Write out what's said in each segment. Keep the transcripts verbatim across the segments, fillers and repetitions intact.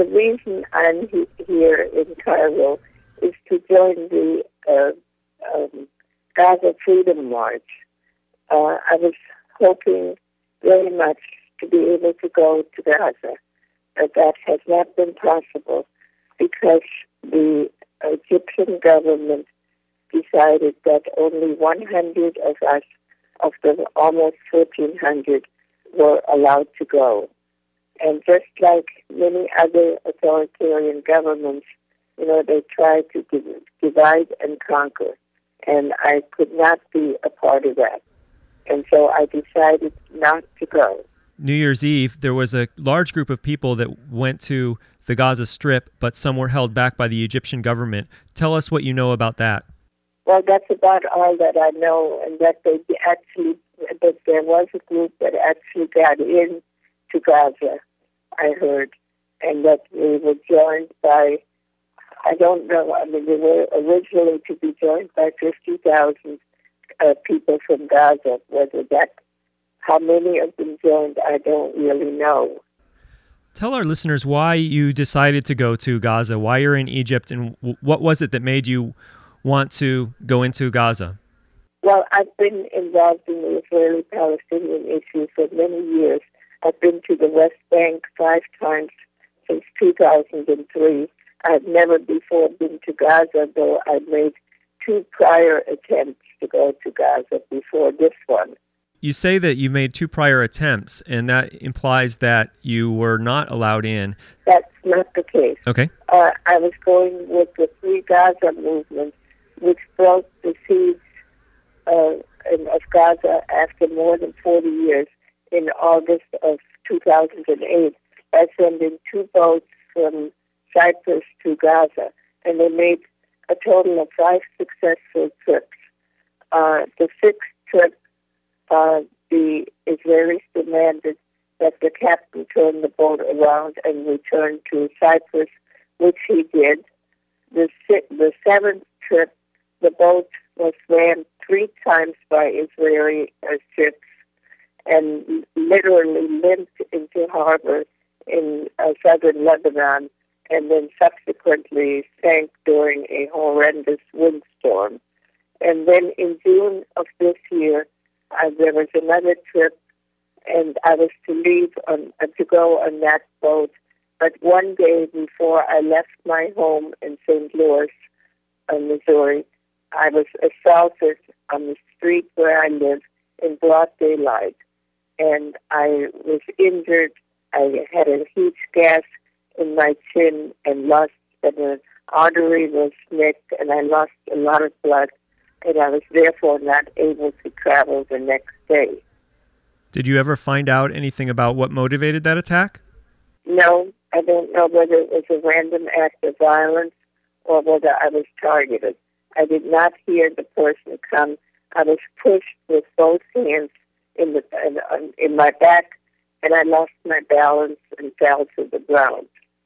the reason I'm he- here in Cairo is to join the uh, um, Gaza Freedom March. Uh, I was hoping very much to be able to go to Gaza, but that has not been possible because the Egyptian government decided that only one hundred of us, of the almost fourteen hundred, were allowed to go. And just like many other authoritarian governments, you know, they try to div- divide and conquer. And I could not be a part of that. And so I decided not to go. New Year's Eve, there was a large group of people that went to the Gaza Strip, but some were held back by the Egyptian government. Tell us what you know about that. Well, that's about all that I know, and that they actually, that there was a group that actually got in to Gaza, I heard, and that they were joined by, I don't know, I mean, they were originally to be joined by fifty thousand uh, people from Gaza. Whether that, how many of them joined, I don't really know. Tell our listeners why you decided to go to Gaza, why you're in Egypt, and w- what was it that made you want to go into Gaza? Well, I've been involved in the Israeli-Palestinian issue for many years. I've been to the West Bank five times since two thousand three. I've never before been to Gaza, though I've made two prior attempts to go to Gaza before this one. You say that you made two prior attempts, and that implies that you were not allowed in. That's not the case. Okay. Uh, I was going with the Free Gaza movement, which broke the siege uh, in, of Gaza after more than forty years in August of two thousand eight by sending two boats from Cyprus to Gaza. And they made a total of five successful trips. Uh, the sixth trip, uh, the Israelis demanded that the captain turn the boat around and return to Cyprus, which he did. The, si- the seventh trip, the boat was rammed three times by Israeli uh, ships and literally limped into harbor in uh, southern Lebanon, and then subsequently sank during a horrendous windstorm. And then in June of this year, uh, there was another trip, and I was to leave on, uh, to go on that boat. But one day before I left my home in Saint Louis, uh, Missouri, I was assaulted on the street where I live in broad daylight, and I was injured. I had a huge gash in my chin and lost, and an artery was nicked, and I lost a lot of blood, and I was therefore not able to travel the next day. Did you ever find out anything about what motivated that attack? No, I don't know whether it was a random act of violence or whether I was targeted. I did not hear the person come. I was pushed with both hands in the in, in my back, and I lost my balance and fell to the ground.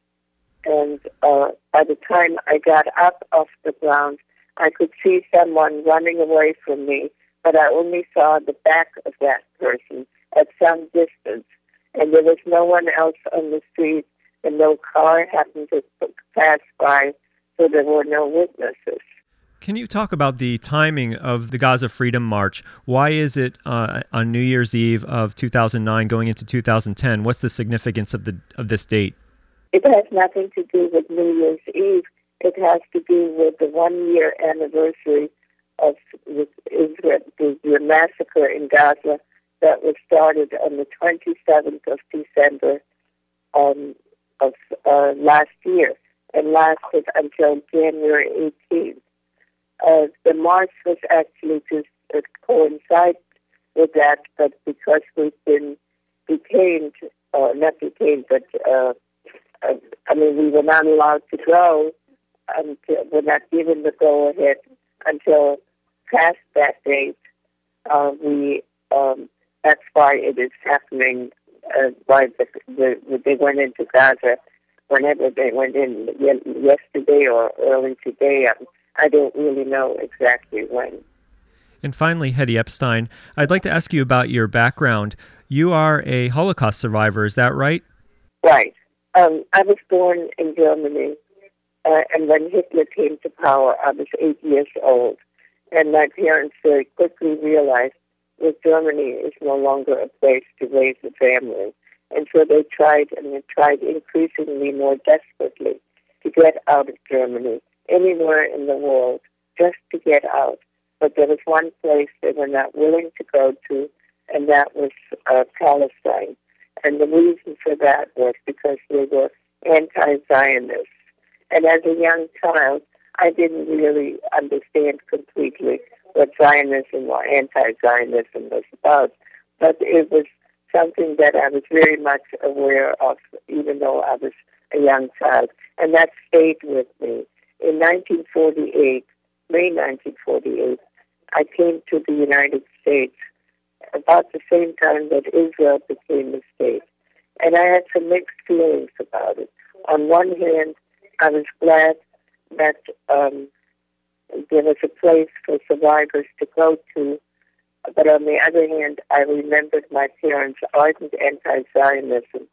And uh, by the time I got up off the ground, I could see someone running away from me, but I only saw the back of that person at some distance. And there was no one else on the street, and no car happened to pass by, so there were no witnesses. Can you talk about the timing of the Gaza Freedom March? Why is it uh, on New Year's Eve of two thousand nine going into two thousand ten? What's the significance of the of this date? It has nothing to do with New Year's Eve. It has to do with the one-year anniversary of the, Israel, the, the massacre in Gaza that was started on the twenty-seventh of December um, of uh, last year and lasted until January eighteenth. Uh, the march was actually to uh, coincide with that, but because we've been detained, uh, not detained, but uh, uh, I mean, we were not allowed to go until, we're not given the go-ahead until past that date. Uh, we, um, that's why it is happening, uh, why the, the, they went into Gaza whenever they went in, yesterday or early today. Um, I don't really know exactly when. And finally, Hetty Epstein, I'd like to ask you about your background. You are a Holocaust survivor, is that right? Right. Um, I was born in Germany, uh, and when Hitler came to power, I was eight years old. And my parents very quickly realized that Germany is no longer a place to raise a family. And so they tried, and they tried increasingly more desperately to get out of Germany, anywhere in the world, just to get out. But there was one place they were not willing to go to, and that was uh, Palestine. And the reason for that was because they were anti-Zionists. And as a young child, I didn't really understand completely what Zionism or anti-Zionism was about, but it was something that I was very much aware of, even though I was a young child, and that stayed with me. In nineteen forty-eight, May nineteen forty-eight, I came to the United States about the same time that Israel became a state, and I had some mixed feelings about it. On one hand, I was glad that um, there was a place for survivors to go to, but on the other hand, I remembered my parents' ardent anti-Zionism,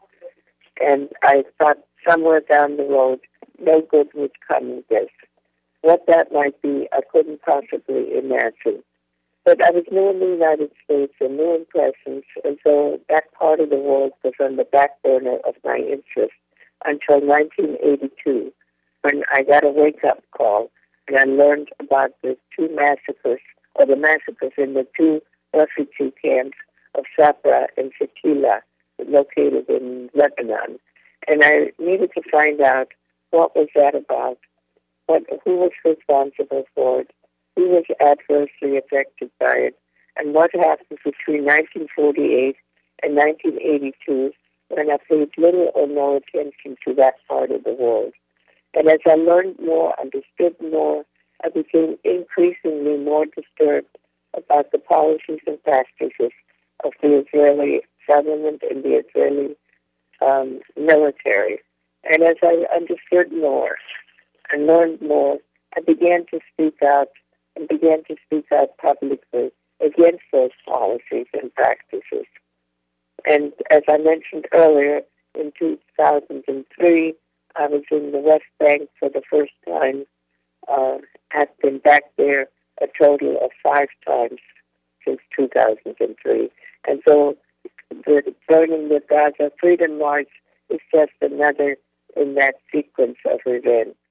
and I thought somewhere down the road, no good would come of this. What that might be, I couldn't possibly imagine. But I was new in the United States and new impressions, and so that part of the world was on the back burner of my interest until nineteen eighty-two, when I got a wake-up call, and I learned about the two massacres, or the massacres in the two refugee camps of Sabra and Shatila, located in Lebanon. And I needed to find out what was that about, what, who was responsible for it, who was adversely affected by it, and what happened between nineteen forty-eight and nineteen eighty-two, when I paid little or no attention to that part of the world. And as I learned more, understood more, I became increasingly more disturbed about the policies and practices of the Israeli government and the Israeli um, military. And as I understood more and learned more, I began to speak out and began to speak out publicly against those policies and practices. And as I mentioned earlier, in two thousand three, I was in the West Bank for the first time. Uh, I've been back there a total of five times since two thousand three. And so the joining the Gaza Freedom March is just another in that sequence of events.